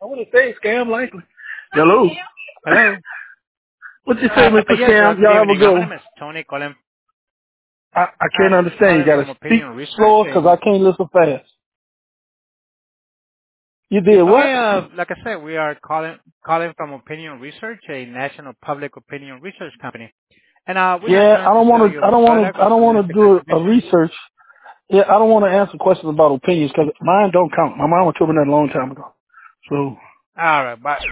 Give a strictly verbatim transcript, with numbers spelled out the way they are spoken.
I want to say scam likely. Hello. Hello. What you say, Uh, Mister yes, uh, Scam? good Y'all have a evening. Uh, good my one. name is Tony calling, I, I uh, can't understand. You calling got from to speak Opinion Research. slower because And, I can't listen fast. You did what? okay, uh, like I said, we are calling calling from Opinion Research, a national public opinion research company. And uh, we're not Yeah, trying I to don't sell want you to. I our don't want products to. I don't want unless to the good do a, a condition. research. Yeah, I don't want to answer questions about opinions because mine don't count. My mama told me that a long time ago. So All right, bye.